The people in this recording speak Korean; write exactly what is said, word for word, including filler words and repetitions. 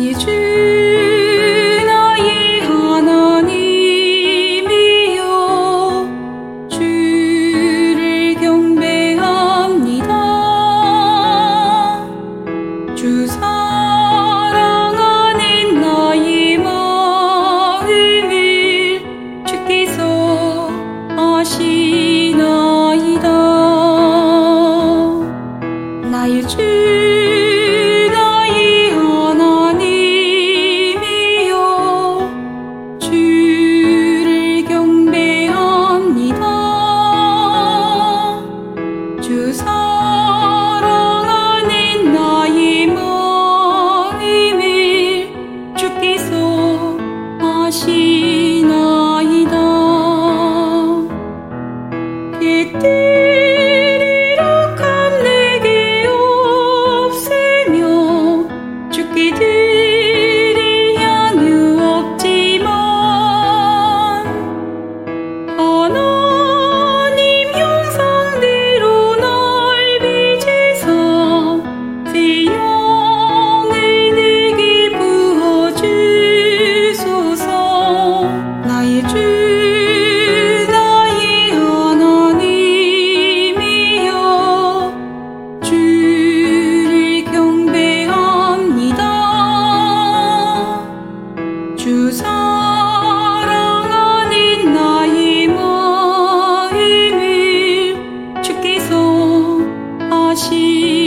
나의 주 나의 하나님이여 주를 경배합니다. 주 사랑하는 나의 마음을 주께서 아시나이다. 나의 주 나의 하나님이여 주를 경배합니다. 주 사랑하는 나의 마음을 주께서 아시나이다. 객들이 이룩함 내게 없으며 주께 드릴 향유 없지만 하나님 형상대로 날 빚으사 새 영을 내게 부어주소서. 나의 주 나의 하나님이여 주를 경배합니다. 주 사랑하는 나의 마음을 주께서 아시